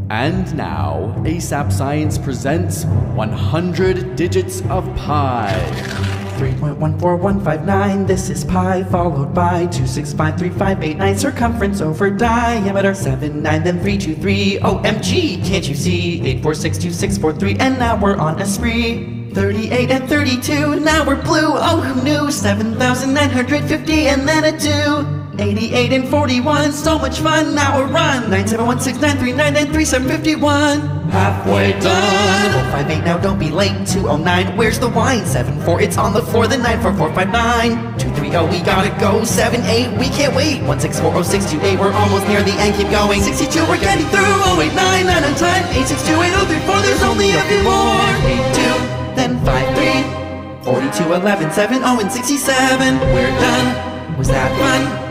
And now, ASAP Science presents 100 digits of pi. 3.14159, this is pi, followed by 2653589, circumference over diameter 79, then 323, OMG, can't you see? 8462643, and now we're on a spree. 38 and 32, now we're blue, oh who knew? 7,950 and then a 2. 88 and 41, so much fun, now a run. 9716939 and 3751. Halfway done. 458, now don't be late. 209, where's the wine? 74, it's on the floor. Then 94459. 230, we gotta go. 78, we can't wait. 1640628, we're almost near the end, keep going. 62, we're getting through. 089, 9 on time. 862, 8034, there's only a few more. 82, then 53. 42, 11, 7, 0 and 67. We're done. Was that fun?